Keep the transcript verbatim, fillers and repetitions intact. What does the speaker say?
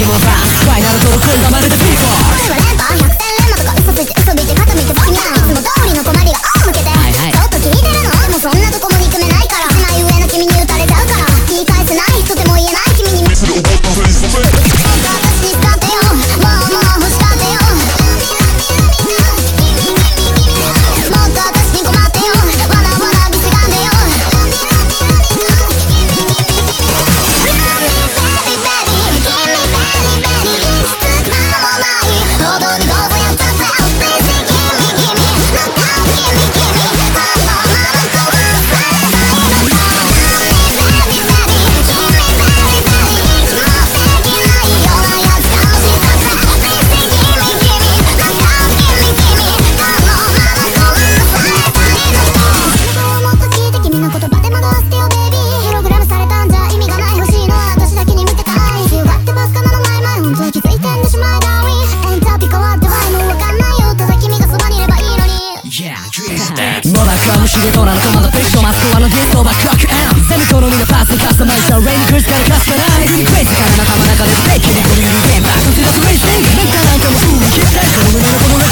もバースファイナルトークがまるでビーフォー例えば連覇ひゃくてん連覇とか嘘ついて嘘ついて肩見てバキミャンいつも通りの困りが青向けて、はいはい、ちょっと聞いてるのもうそんなとこも憎めないから一枚上の君に打たれちゃうから言い返せないとても言えない君に私に使ってよもうもう欲しかったよもっと私に困ってよわなわな見せがんでよシゲトラのコマンドフィクションマスコアのゲストバックアックエンゼミトロニのパースにカスタマイズしたレイニクルスからカスタマイズクレイジーから仲間中でステーキでこのゆるゲームバックトゥザクレイジーメンターなんかもすぐ切ってその胸のこの